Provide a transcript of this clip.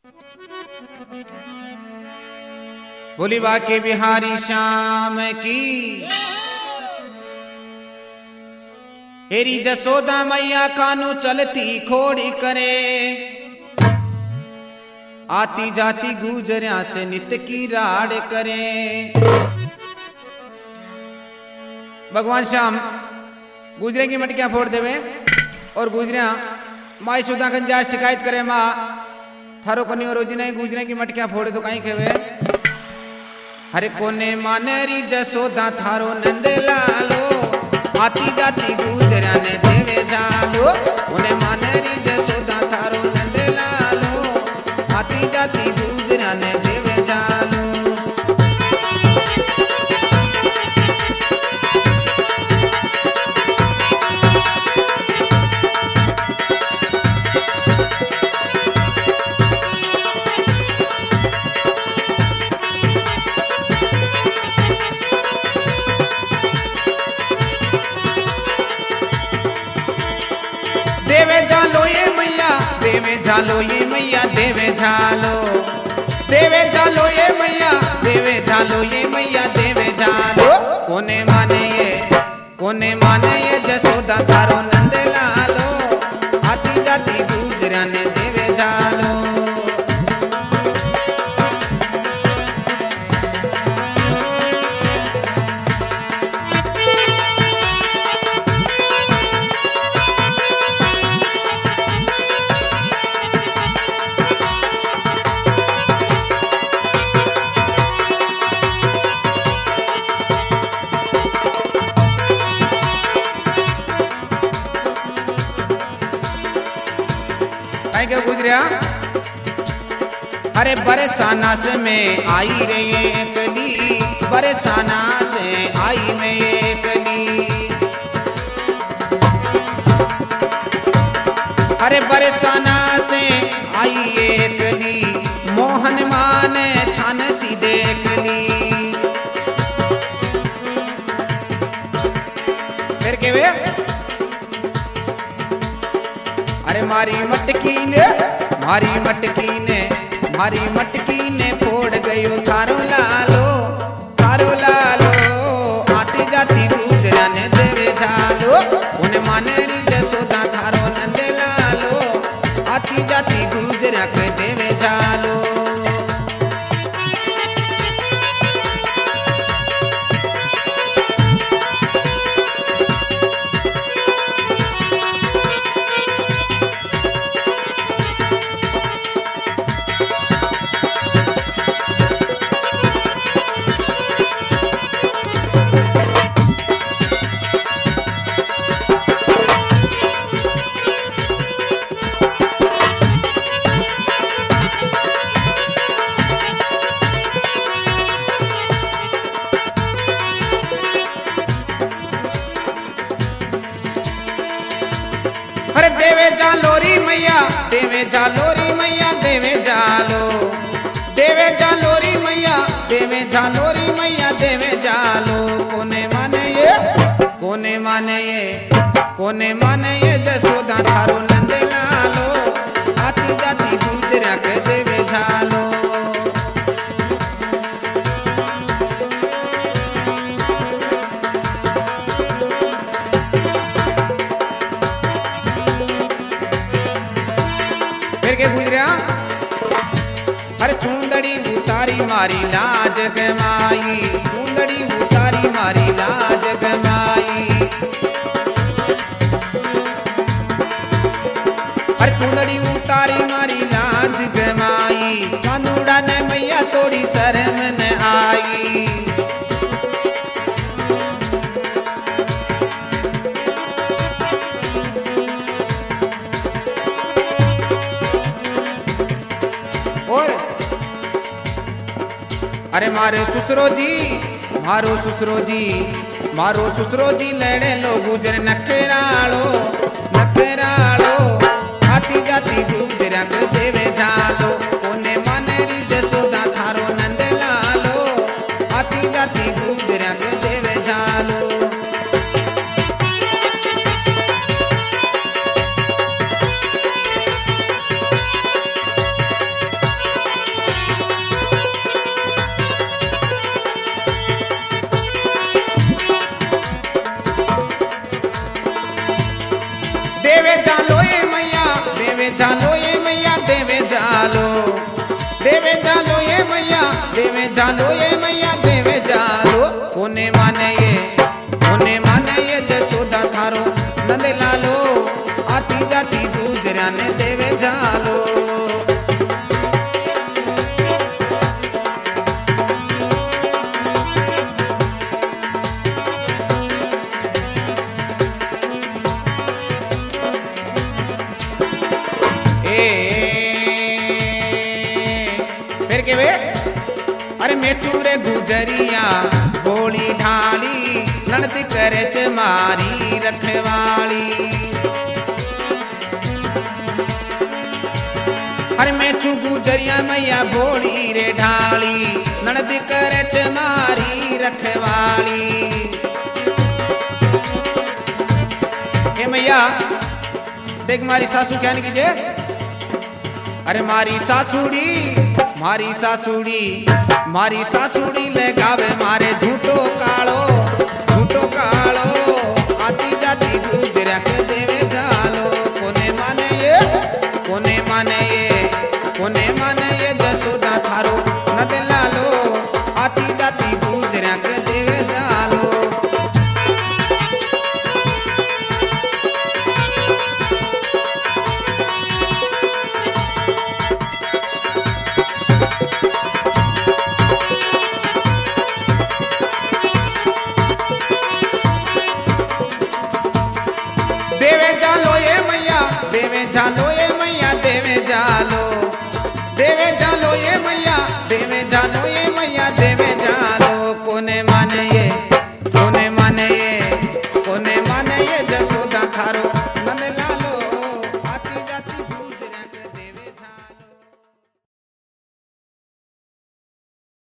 बोली बाके बिहारी श्याम की। हेरी जसोदा मैया कानू चलती खोड़ी करे, आती जाती गुजरिया से नित की राड़ करे। भगवान श्याम गुजरे की मटकियां फोड़ देवे और गुजरिया माई सुधा खंजार शिकायत करे, माँ थारो कन्यो रोजी नहीं गुजरे की मटकियां फोड़े तो कहीं खेवे। हरे कोने मानेरी जसोदा थारो नंद लालो, आती जाती गुजरिया ने देवे जालो। कोने मानेरी जसोदा थारो नंद लालो, आती जाती गुजरिया ने देवे जालो। देवे जालो ये मैया, देवे जालो ये मैया, देवे जालो, देवे जालो ये मैया, देवे जालो ये मैया, देवे जालो। कोने माने ये जसोदा थारो नंद लालो, आती जाती गुजरिया ने देवे जालो। क्या गुजरिया अरे बरसाना से मैं आई रे ये कली, बरसाना से आई मैं ये कली। अरे बरसाना से आई ये कली, मोहन माने छान सी देख ली। फिर के वे अरे मारी मटकी ने फोड़ गयो थारो लालो, थारो लालो। आती जाती गुजरिया ने देवे जालो, उन्हें मानेरी जसोदा थारो नंद लालो, आती जाती गुजरिया के देवे जालो। देवे जालोरी मैया, देवे जालोरी मैया, देवे जालो, देवे जालोरी मैया, देवे जालोरी मैया, देवे जालो। कोने माने ये जसोदा थारो नंद लालो, आती जाती गुजरिया के देवे जालो। गुजरिया अरे चूंदड़ी उतारी मारी लाज गमाई, चूंदड़ी उतारी मारी लाज गमाई। अरे चूंदड़ी उतारी मारी लाज गमाई, कानूड़ा ने मैया थोड़ी शर्म न आई। अरे मारो ससुरो जी लड़े लो गुजर नखरालो, नखरालो। आती जाती गुजरिया के देवे जालो, कोने मानेरी जसोदा थारो नंद लालो, आती जाती गुजरिया के देवे जालो। जालो ये मैया देवे जालो कोने माने ये जसोदा थारो नंद लालो आती जाती गुजरिया ने देवे जालो। फिर के वे अरे मैं चूरे गुजरिया बोली ढाली ननद करे च मारी रखवाली। अरे मैं चू गुजरिया मैया बोली रे ढाली ननद करे च मारी रखवाली। हे मैया देख मारी सासू क्या नहीं कीजिए। अरे मारी सासुड़ी लगावे मारे झूठो कालो आती जाती गुजरिया के देवे जालो। कोने माने ये जसोदा थारो नद लालो आती जाती गुजरिया के देवे जालो। देवे जालो ये मैया देवे जालो ये मैया देवे जालो ये मैया देवे जालो। कोने माने ये जसोदा थारो